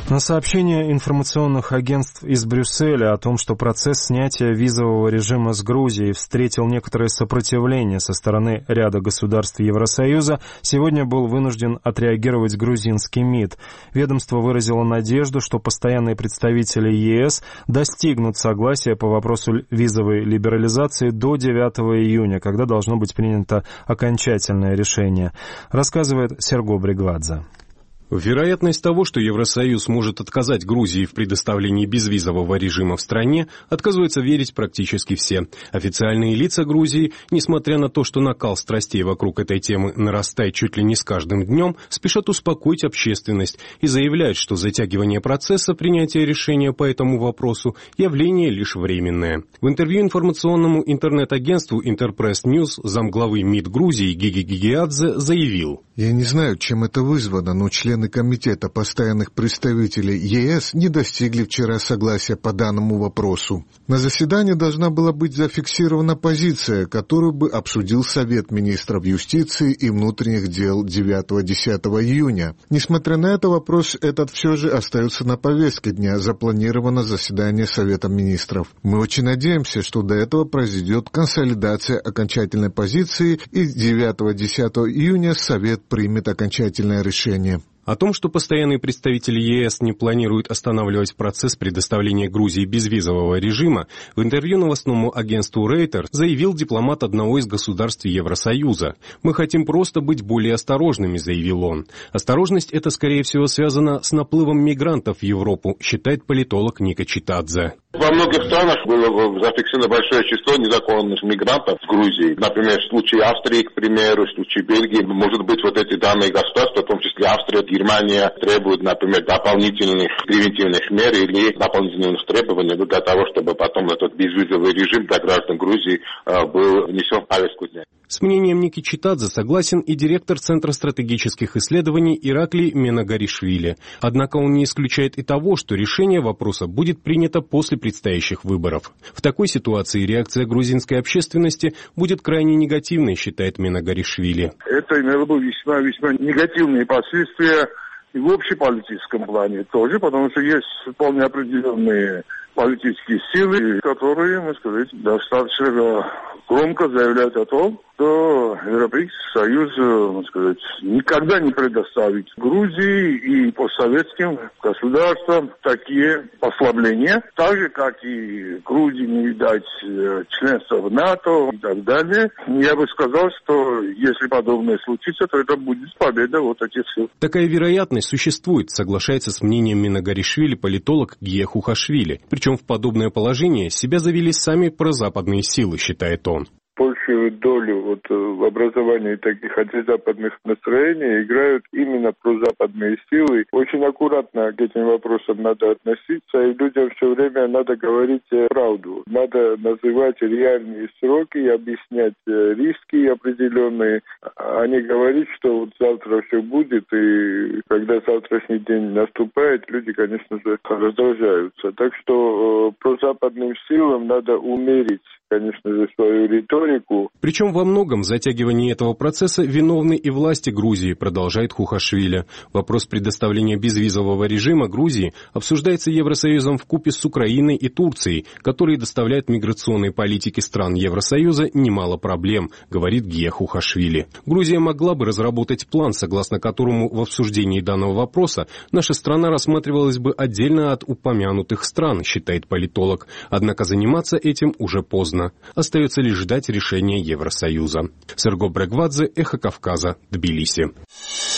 На сообщение информационных агентств из Брюсселя о том, что процесс снятия визового режима с Грузией встретил некоторое сопротивление со стороны ряда государств Евросоюза, сегодня был вынужден отреагировать грузинский МИД. Ведомство выразило надежду, что постоянные представители ЕС достигнут согласия по вопросу визовой либерализации до 9 июня, когда должно быть принято окончательное решение, рассказывает Серго Бригвадзе. Вероятность того, что Евросоюз может отказать Грузии в предоставлении безвизового режима в стране, отказываются верить практически все. Официальные лица Грузии, несмотря на то, что накал страстей вокруг этой темы нарастает чуть ли не с каждым днем, спешат успокоить общественность и заявляют, что затягивание процесса принятия решения по этому вопросу – явление лишь временное. В интервью информационному интернет-агентству Интерпресс Ньюс замглавы МИД Грузии Гиги Гигиадзе заявил: «Я не знаю, чем это вызвано, но члены Комитета постоянных представителей ЕС не достигли вчера согласия по данному вопросу. На заседании должна была быть зафиксирована позиция, которую бы обсудил Совет министров юстиции и внутренних дел 9-10 июня. Несмотря на это, вопрос этот все же остается на повестке дня, запланировано заседание Совета министров. Мы очень надеемся, что до этого произойдет консолидация окончательной позиции, и 9-10 июня Совет примет окончательное решение». О том, что постоянные представители ЕС не планируют останавливать процесс предоставления Грузии безвизового режима, в интервью новостному агентству Рейтер заявил дипломат одного из государств Евросоюза. «Мы хотим просто быть более осторожными», — заявил он. Осторожность эта, скорее всего, связана с наплывом мигрантов в Европу, считает политолог Ника Читадзе. Во многих странах было зафиксировано большое число незаконных мигрантов в Грузии. Например, в случае Австрии, к примеру, в случае Бельгии. Может быть, вот эти данные государства, в том числе Австрия, Германия, требуют, например, дополнительных превентивных мер или дополнительных требований для того, чтобы потом этот безвизовый режим для граждан Грузии был внесен в повестку дня. С мнением Ники Читадзе согласен и директор Центра стратегических исследований Ираклий Менагаришвили. Однако он не исключает и того, что решение вопроса будет принято после предстоящих выборов. В такой ситуации реакция грузинской общественности будет крайне негативной, считает Менагаришвили. Это имело бы весьма негативные последствия и в общеполитическом плане тоже, потому что есть вполне определенные политические силы, которые, можно сказать, достаточно громко заявляют о том, что Европейский Союз, можно сказать, никогда не предоставит Грузии и постсоветским государствам такие послабления, так же, как и Грузии не дать членство в НАТО и так далее. Я бы сказал, что если подобное случится, то это будет победа вот этих сил. Такая вероятность существует, соглашается с мнением Менагаришвили политолог Гия Хухашвили. Причем в подобное положение себя завели сами прозападные силы, считает он. Большую долю в образовании таких антизападных настроений играют именно прозападные силы. Очень аккуратно к этим вопросам надо относиться, и людям все время надо говорить правду. Надо называть реальные сроки и объяснять риски определенные, а не говорить, что вот завтра все будет, и когда завтрашний день наступает, люди, конечно же, раздражаются. Так что прозападным силам надо умерить, конечно же, свою риторику. Причем во многом в затягивании этого процесса виновны и власти Грузии, продолжает Хухашвили. Вопрос предоставления безвизового режима Грузии обсуждается Евросоюзом вкупе с Украиной и Турцией, которые доставляют миграционной политике стран Евросоюза немало проблем, говорит Гия Хухашвили. Грузия могла бы разработать план, согласно которому в обсуждении данного вопроса наша страна рассматривалась бы отдельно от упомянутых стран, считает политолог. Однако заниматься этим уже поздно. Остается лишь ждать решения Евросоюза. Серго Бригвадзе, Эхо Кавказа, Тбилиси.